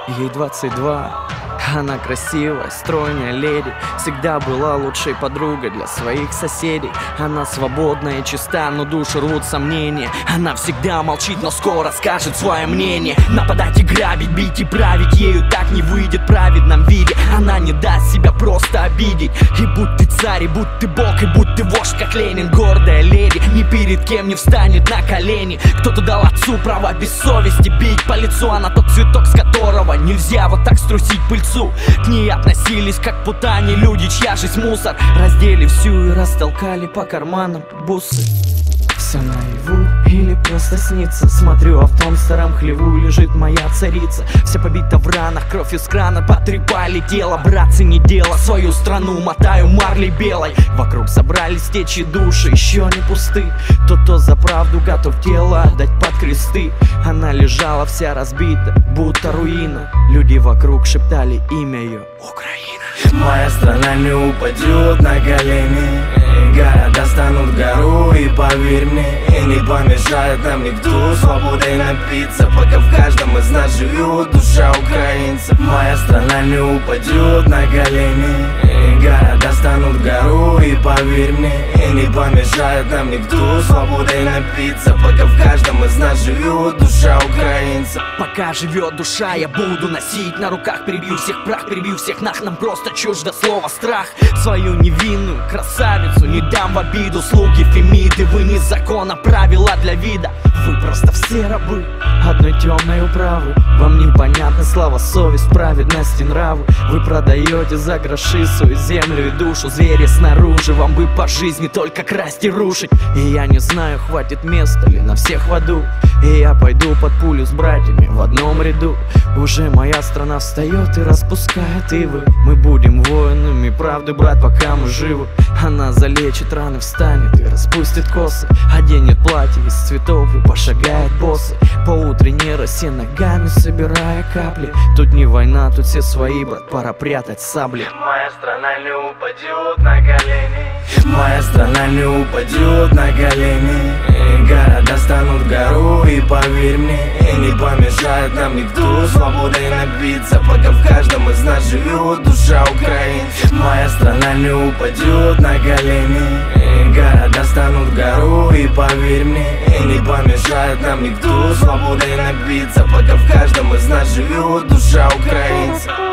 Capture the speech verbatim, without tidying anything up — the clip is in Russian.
ей двадцать два. Она красивая, стройная леди, всегда была лучшей подругой для своих соседей. Она свободная и чиста, но душу рвут сомнения. Она всегда молчит, но скоро скажет свое мнение. Нападать и грабить, бить и править, ею так не выйдет в праведном виде. Она не даст себя просто обидеть. И будь ты царь, и будь ты бог, и будь ты вождь, как Ленин. Гордая леди, ни перед кем не встанет на колени. Кто-то дал отцу право без совести бить по лицу. Она тот цветок, с которого нельзя вот так струсить пыльцу. К ней относились как путане люди, чья жизнь мусор. Раздели всю и растолкали по карманам бусы. Все наяву или просто снится? Смотрю, а в том старом хлеву лежит моя царица. Вся побита в ранах, кровь из крана потрепали тело. Братцы, не дело, свою страну мотаю марлей белой. Вокруг собрались течи души, еще не пусты. Тот, кто за правду готов тело отдать под кресты. Она лежала вся разбита, будто руина. Люди вокруг шептали имя ее: Украина. Моя страна не упадет на колени. Города станут гору, и поверь мне, и не помешает нам никто свободой напиться, пока в каждом из нас живет душа украинца. Моя страна не упадет на колени. Города станут гору, и поверь мне, и не помешает нам никто свободой напиться, пока в каждом из нас живет душа украинца. Пока живет душа, я буду носить на руках. Перебью всех прах, перебью всех нах. Нам просто чуждо слово страх. Свою невинную красавицу не дам в обиду. Слуги Фемиды, вы не закон, а правила для вида. Вы просто все рабы одной темной управы. Вам непонятна слава, совесть, праведность и нравы. Вы продаете за гроши свою землю и душу. Звери снаружи, вам бы по жизни только красть и рушить. И я не знаю, хватит места ли на всех в аду. И я пойду под пулю с братьями в одном ряду. Уже моя страна встает и распускает ивы. Мы будем воинами правды, брат, пока мы живы. Она залечит раны, встанет и распустит косы. Оденет платье из цветов и пошагает боссы по утренней росе, ногами собирая капли. Тут не война, тут все свои, брат, пора прятать сабли. Моя страна не упадет на колени. Моя страна не упадет на колени. Города станут гору, и поверь мне, и не помешает нам никто свободой напиться, пока в каждом из нас живет душа украинца. Моя страна не упадет на колени. Города станут гору, и поверь мне, и не помешает нам никто свободой напиться, пока в каждом из нас живет душа украинца.